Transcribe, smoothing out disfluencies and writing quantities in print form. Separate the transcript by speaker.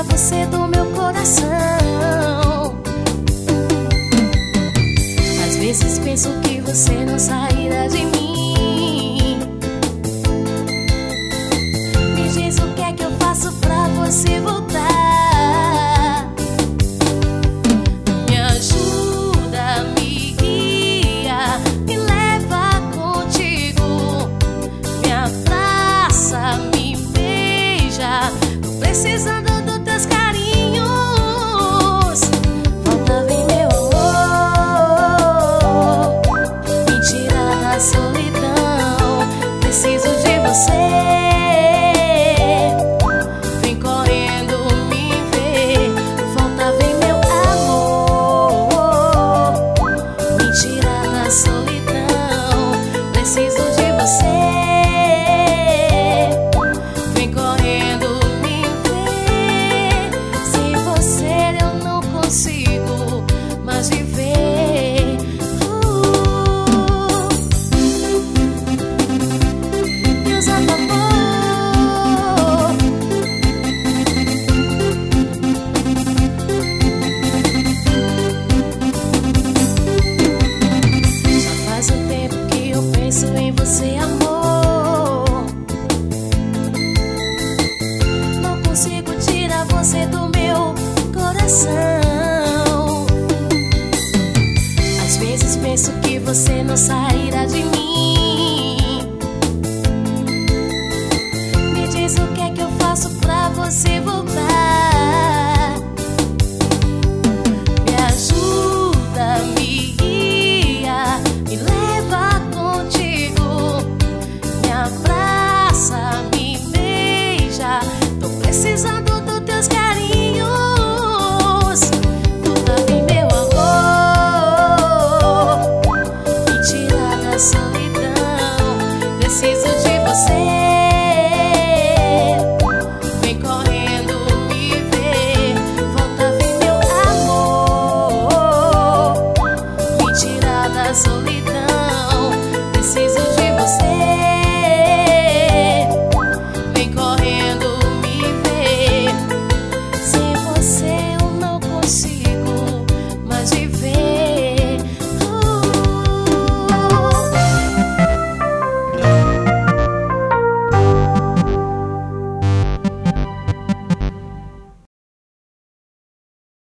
Speaker 1: tirar você do meu coração. Às vezes penso que você não sairá de mim. Me diz o que é que eu faço pra você voltar. Me ajuda, me guia, me leva contigo. Me abraça, me beija, tô precisando dos teus carinhos. Volta, vem meu amor, me tira da solidão. Preciso de você. Vem correndo me ver. Volta, vem meu amor, me tira da solidão. Preciso de você. Vem correndo me ver. Sem você eu não consigo mais viver. Deus amor. Já faz um tempo que eu penso em você, amor. Não consigo tirar você do meu coração. Às vezes penso que você não sairá de mim. Me diz o que é que eu faço pra você voltar.